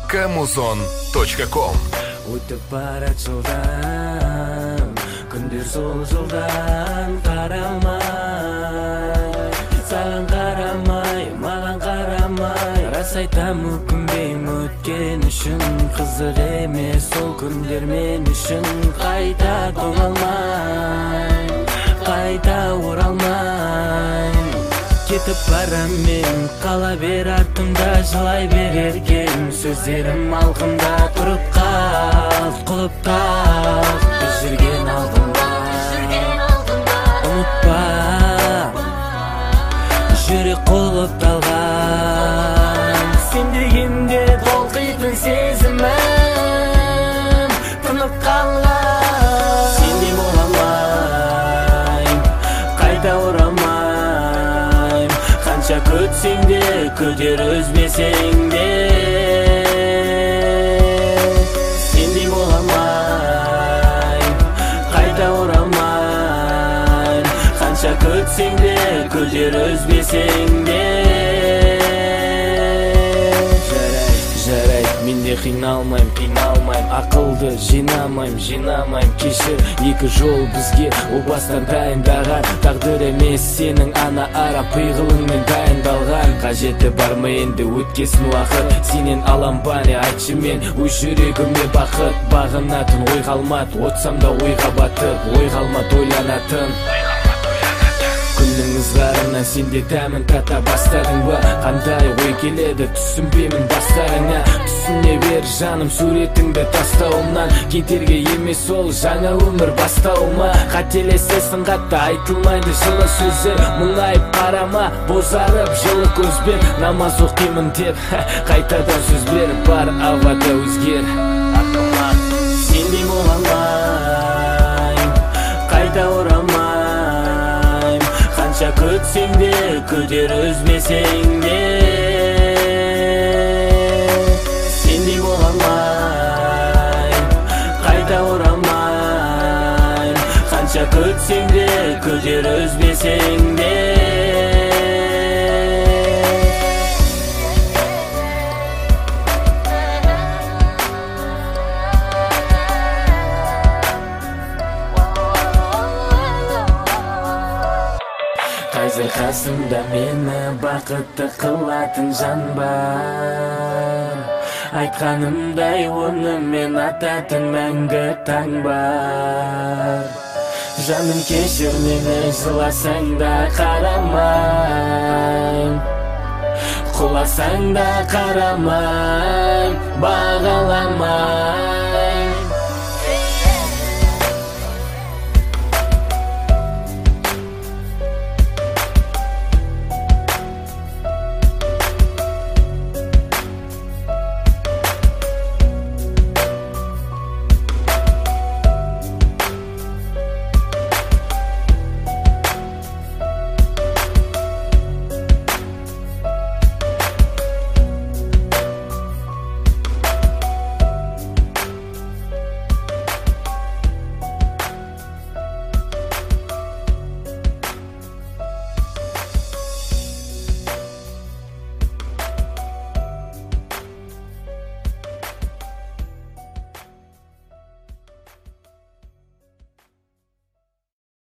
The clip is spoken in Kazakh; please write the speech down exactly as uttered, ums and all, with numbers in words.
камузон точка ком. Өтіп барат жылдан, күндер сол жылдан қарамай, саған қарамай, маған қарамай, рас айтам өкінбеймін өткен үшін, қызық емес сол күндер мен үшін, қайта тоңалмай, қайта оралмай. Кетіп барам мен, қала бер артымда, жылай береркем, сөздерім алқымда, тұрып қал, құлыптақ, біз жүрген алдымда. Ұмытпа, жүрек құлыпталған, сен дегенде толқитын сезімім, тынып қалған. Сендей бола алмайм, қайта оралмайм, қанша күтсең де, күдер үзбесең де. Сендей бола алмайм, қайта оралмайм, қанша күтсең де, күдер үзбесең де. Жарайды, мен де қиналмайм, қиналмайм, ақылды жинамайм, жинамайм, кешір. Екі жол бізге о бастан дайындаған, тағдыр емес сенің ана ара пиғылыңмен дайындалған. Қажеті бар ма енді өткесін уақыт, сенен алам ба не айтшы мен, өз жүрегіме бақыт. Бағынатын ой қалмады, отсам да ойға батып, ой қалмады ойланатын. Күннің ызғарына сенде дәмін тата бастадың ба? Қандай ой келеді түсінбеймін бастарыңа. Түсіне бер жаным суретіңді тастауымнан, кетерге емес ол жаңа өмір бастауыма. Қателесесің қатты айтылмайды жылы сөздер, мұңайып қарама бозарып жылы көзбен. Намаз оқимын деп қайтадан сөз беріп бар ауада өзгер. Сендей бола алмайм, қайта оралмайм, қанша күтсең де, күдер үзбесең де. Сендей бола алмайм, қайта оралмайм, қанша күтсең де, күдер үзбесең де. Қазір қасымда мені бақытты қылатын жан бар, айтқанымдай онымен ататын мәңгі таң бар. Жаным кешір мені, жыласаң да қарамайм, құласаң да қарамайм.